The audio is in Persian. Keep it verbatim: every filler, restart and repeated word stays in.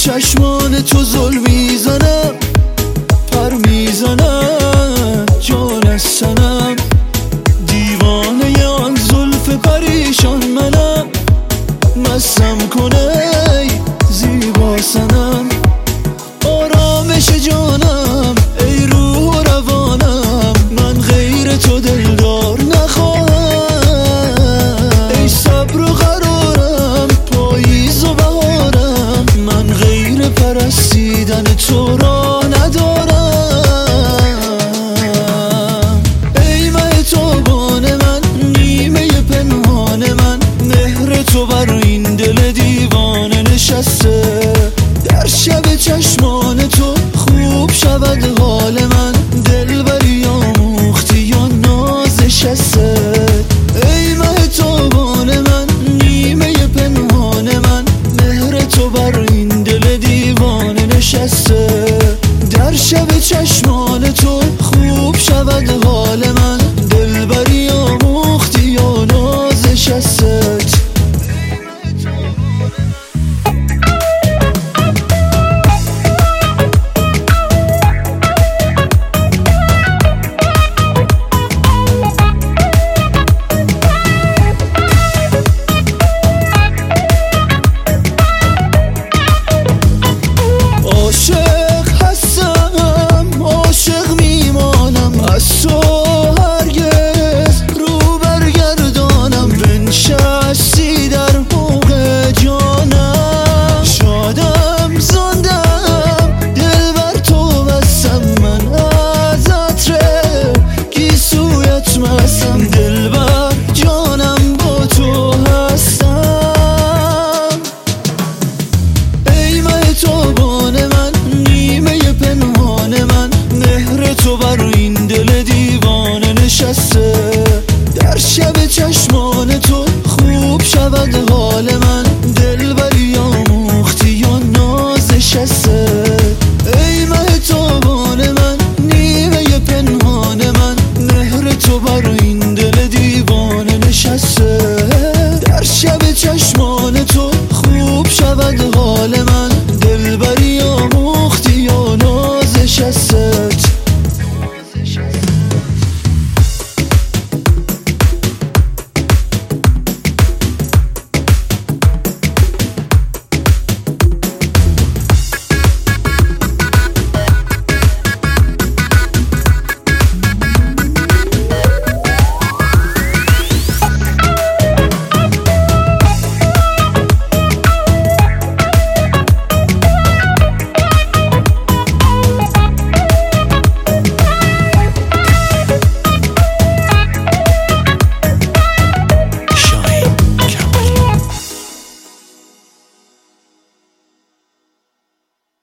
چشمان تو زل میزنم، پر میزنم جان از سنم. دیوانه آن زلف پریشان منم، مستم کنه ای زیبا سنم. آرامش جانم ای روح و روانم، من غیر تو دلدار نخواهم. ای صبر و قرارم پاییز و بهارم، من غیر پرستیدن تو را ندارم. ای مه تابان من، نیمه پنهان من، مهر تو بر این دل دیوانه نشسته. در شب چشمان تو خوب شود حال من، دلبری آموختی یا ناز شسته. ای مه تابان من، نیمه پنهان من، مهر تو بر این دل دیوانه نشسته. در شب چشمان تو خوب شود حال من، دلبری آموختی یا ناز شسته. عاشق هستم، عاشق میمانم، از تو هرگز رو برگردانم. بنشستی در حوض جانم، شادم زندم، دل بر تو بستم. من از عطر گیسویت مستم، دل بر جانم با تو هستم. ای مه تابان من، نیمه پنهان من، مهر تو بر این دل دیوانه نشسته. در شب چشم